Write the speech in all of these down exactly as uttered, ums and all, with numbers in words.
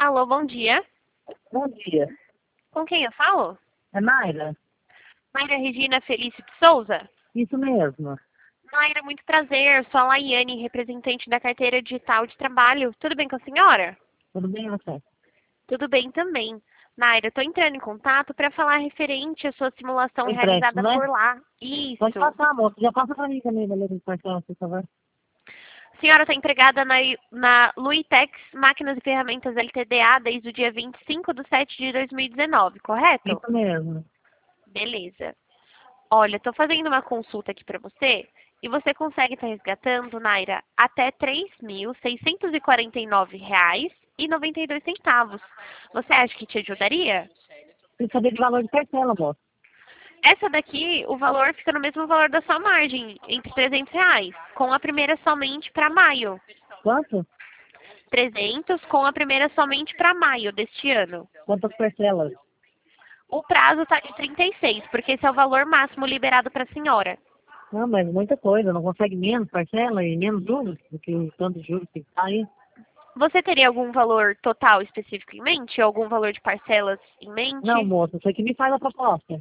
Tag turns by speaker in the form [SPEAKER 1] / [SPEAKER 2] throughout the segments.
[SPEAKER 1] Alô, bom dia.
[SPEAKER 2] Bom dia.
[SPEAKER 1] Com quem eu falo?
[SPEAKER 2] É Mayra?
[SPEAKER 1] Mayra Regina Felício de Souza?
[SPEAKER 2] Isso mesmo.
[SPEAKER 1] Mayra, muito prazer. Sou a Laiane, representante da carteira digital de trabalho. Tudo bem com a senhora?
[SPEAKER 2] Tudo bem, você?
[SPEAKER 1] Tudo bem também. Mayra, estou entrando em contato para falar referente à sua simulação
[SPEAKER 2] O empréstimo,
[SPEAKER 1] realizada
[SPEAKER 2] né?
[SPEAKER 1] por lá. Isso.
[SPEAKER 2] Pode passar, moço. Já passa pra mim também, beleza? Parcela, por favor.
[SPEAKER 1] A senhora está empregada na, na Luitex Máquinas e Ferramentas L T D A desde o dia vinte e cinco de setembro de dois mil e dezenove, correto?
[SPEAKER 2] Isso mesmo.
[SPEAKER 1] Beleza. Olha, estou fazendo uma consulta aqui para você e você consegue estar resgatando, Naira, até três mil seiscentos e quarenta e nove reais e noventa e dois centavos. Você acha que te ajudaria?
[SPEAKER 2] Preciso saber de valor de parcela, moço.
[SPEAKER 1] Essa daqui, o valor fica no mesmo valor da sua margem, entre trezentos reais, com a primeira somente para maio.
[SPEAKER 2] Quanto?
[SPEAKER 1] trezentos com a primeira somente para maio deste ano.
[SPEAKER 2] Quantas parcelas?
[SPEAKER 1] O prazo está de trinta e seis, porque esse é o valor máximo liberado para a senhora.
[SPEAKER 2] Não, mas muita coisa. Não consegue menos parcela e menos juros do que o tanto de juros que tá aí.
[SPEAKER 1] Você teria algum valor total específico em mente? Algum valor de parcelas em mente?
[SPEAKER 2] Não, moço. Você que me faz a proposta.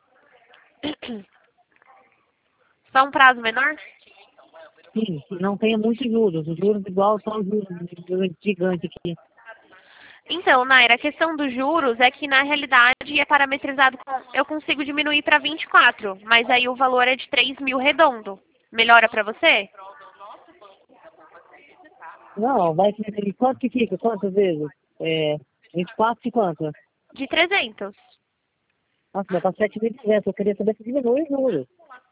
[SPEAKER 1] Só um prazo menor?
[SPEAKER 2] Sim, que não tenha muitos juros. Os juros igual são os juros gigantes aqui.
[SPEAKER 1] Então, Naira, a questão dos juros é que, na realidade, é parametrizado com... Eu consigo diminuir para vinte e quatro, mas aí o valor é de três mil redondo. Melhora para você?
[SPEAKER 2] Não, vai ser quanto que fica? Quantas vezes? É, vinte e quatro de quanto?
[SPEAKER 1] De trezentos.
[SPEAKER 2] Nossa, vai para sete mil e duzentos. Eu queria saber se diminui os juros.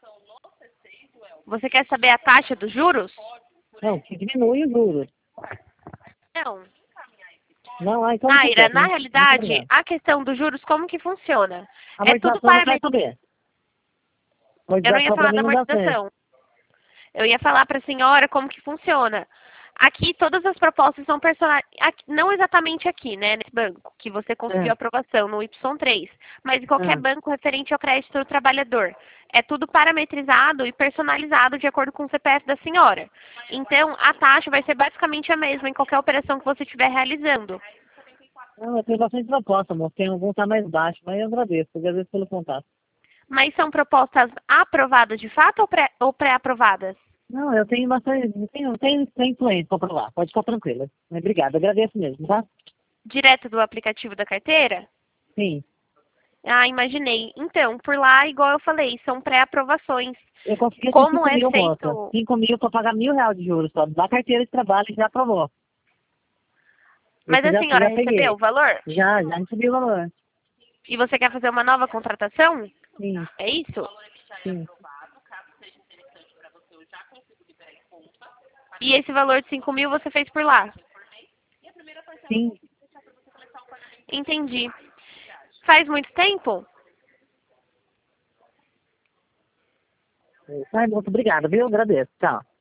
[SPEAKER 1] Você quer saber a taxa dos juros?
[SPEAKER 2] Não, que diminui os juros.
[SPEAKER 1] Não.
[SPEAKER 2] Não, ah, então não
[SPEAKER 1] Naira,
[SPEAKER 2] quero,
[SPEAKER 1] na
[SPEAKER 2] né? Muito
[SPEAKER 1] realidade,
[SPEAKER 2] obrigado.
[SPEAKER 1] a questão dos juros, como que funciona?
[SPEAKER 2] A
[SPEAKER 1] É tudo
[SPEAKER 2] amortização eu não quero
[SPEAKER 1] parametrado.
[SPEAKER 2] saber.
[SPEAKER 1] Eu não ia
[SPEAKER 2] Amortização para
[SPEAKER 1] falar
[SPEAKER 2] mim
[SPEAKER 1] da
[SPEAKER 2] não dá certo.
[SPEAKER 1] amortização. Eu ia falar para a senhora como que funciona. Aqui, todas as propostas são personalizadas, não exatamente aqui, né, nesse banco, que você conseguiu
[SPEAKER 2] É,
[SPEAKER 1] aprovação, no Y três, mas em qualquer
[SPEAKER 2] é.
[SPEAKER 1] banco referente ao crédito do trabalhador. É tudo parametrizado e personalizado de acordo com o C P F da senhora. Então, a taxa vai ser basicamente a mesma em qualquer operação que você estiver realizando.
[SPEAKER 2] Não, eu tenho bastante proposta, moço. Tem algum que tá mais baixo, mas eu agradeço. Agradeço pelo contato.
[SPEAKER 1] Mas são propostas aprovadas de fato ou pré- ou pré-aprovadas?
[SPEAKER 2] Não, eu tenho bastante. Eu tenho, tenho, tenho influência para provar. Pode ficar tranquila. Mas obrigado, agradeço mesmo, tá?
[SPEAKER 1] Direto do aplicativo da carteira?
[SPEAKER 2] Sim.
[SPEAKER 1] Ah, imaginei. Então, por lá, igual eu falei, são pré-aprovações.
[SPEAKER 2] Eu consegui esses
[SPEAKER 1] Como
[SPEAKER 2] cinco
[SPEAKER 1] é
[SPEAKER 2] mil, moça.
[SPEAKER 1] feito...
[SPEAKER 2] Cinco mil para pagar mil reais de juros só. Da carteira de trabalho já aprovou.
[SPEAKER 1] Mas
[SPEAKER 2] Esse
[SPEAKER 1] a
[SPEAKER 2] já,
[SPEAKER 1] senhora
[SPEAKER 2] já
[SPEAKER 1] recebeu
[SPEAKER 2] peguei.
[SPEAKER 1] o valor?
[SPEAKER 2] Já, já recebi o valor.
[SPEAKER 1] E você quer fazer uma nova contratação?
[SPEAKER 2] Sim,
[SPEAKER 1] É isso?
[SPEAKER 2] sim.
[SPEAKER 1] E esse valor de cinco mil você fez por lá?
[SPEAKER 2] Sim.
[SPEAKER 1] Entendi. Faz muito tempo?
[SPEAKER 2] Ai, moço, obrigado, viu? Agradeço. Tchau.